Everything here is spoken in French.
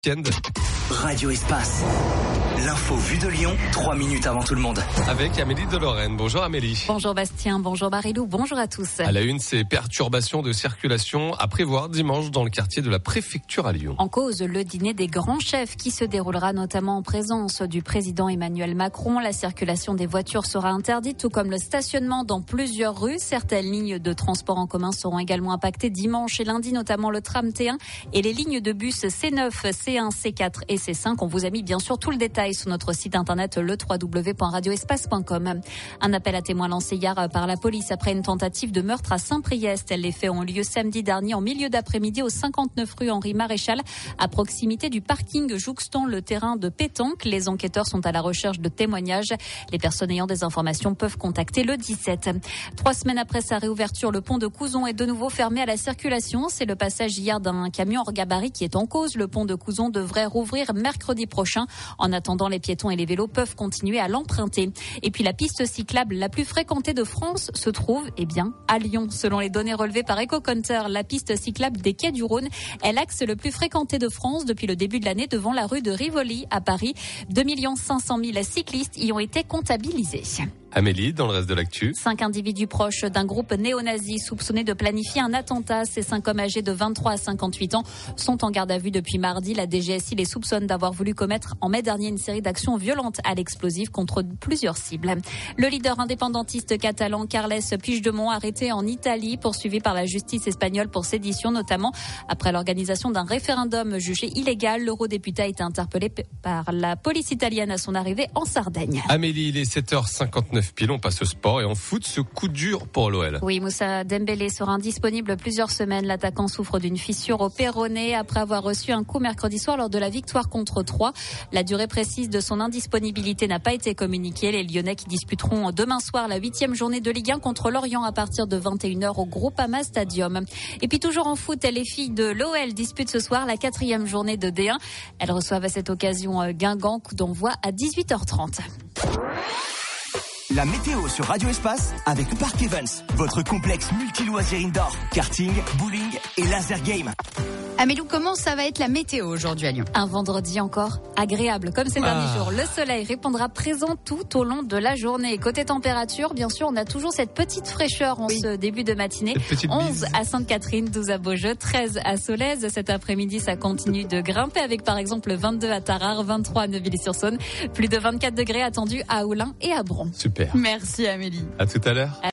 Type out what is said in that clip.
Radio Espace. L'info vue de Lyon, 3 minutes avant tout le monde. Avec Amélie de Lorraine. Bonjour Amélie. Bonjour Bastien, bonjour Marilou, bonjour à tous. À la une, ces perturbations de circulation à prévoir dimanche dans le quartier de la préfecture à Lyon. En cause, le dîner des grands chefs qui se déroulera notamment en présence du président Emmanuel Macron. La circulation des voitures sera interdite, tout comme le stationnement dans plusieurs rues. Certaines lignes de transport en commun seront également impactées dimanche et lundi, notamment le tram T1 et les lignes de bus C9, C1, C4 et C5. On vous a mis bien sûr tout le détail sur notre site internet le www.radioespace.com. Un appel à témoins lancé hier par la police après une tentative de meurtre à Saint-Priest. Les faits ont lieu samedi dernier en milieu d'après-midi au 59 rue Henri Maréchal, à proximité du parking jouxtant le terrain de pétanque. Les enquêteurs sont à la recherche de témoignages. Les personnes ayant des informations peuvent contacter le 17. 3 semaines après sa réouverture, le pont de Couzon est de nouveau fermé à la circulation. C'est le passage hier d'un camion hors gabarit qui est en cause. Le pont de Couzon devrait rouvrir mercredi prochain. En attendant, les piétons et les vélos peuvent continuer à l'emprunter. Et puis la piste cyclable la plus fréquentée de France se trouve, à Lyon. Selon les données relevées par EcoCounter, la piste cyclable des Quais du Rhône est l'axe le plus fréquenté de France depuis le début de l'année, devant la rue de Rivoli à Paris. 2 500 000 cyclistes y ont été comptabilisés. Amélie, dans le reste de l'actu. 5 individus proches d'un groupe néo-nazi soupçonnés de planifier un attentat. Ces 5 hommes âgés de 23 à 58 ans sont en garde à vue depuis mardi. La DGSI les soupçonne d'avoir voulu commettre en mai dernier une série d'actions violentes à l'explosif contre plusieurs cibles. Le leader indépendantiste catalan Carles Puigdemont, arrêté en Italie, poursuivi par la justice espagnole pour sédition, notamment après l'organisation d'un référendum jugé illégal. L'eurodéputé a été interpellé par la police italienne à son arrivée en Sardaigne. Amélie, il est 7h59. Pile, on passe au sport et en foot, ce coup dur pour l'OL. Oui, Moussa Dembélé sera indisponible plusieurs semaines. L'attaquant souffre d'une fissure au péroné après avoir reçu un coup mercredi soir lors de la victoire contre Troyes. La durée précise de son indisponibilité n'a pas été communiquée. Les Lyonnais qui disputeront demain soir la 8e journée de Ligue 1 contre Lorient à partir de 21h au Groupama Stadium. Et puis toujours en foot, les filles de l'OL disputent ce soir la 4e journée de D1. Elles reçoivent à cette occasion Guingamp, coup d'envoi à 18h30. La météo sur Radio Espace avec Park Evans, votre complexe multi-loisirs indoor, karting, bowling et laser game. Amélou, comment ça va être la météo aujourd'hui à Lyon? Un vendredi encore agréable, comme ces derniers jours. Le soleil répondra présent tout au long de la journée. Côté température, bien sûr, on a toujours cette petite fraîcheur en ce début de matinée. 11 à Sainte-Catherine, 12 à Beaujeu, 13 à Solèze. Cet après-midi, ça continue de grimper avec par exemple 22 à Tarare, 23 à Neuville-sur-Saône. Plus de 24 degrés attendus à Oulin et à Bron. Super. Merci Amélie. À tout à l'heure.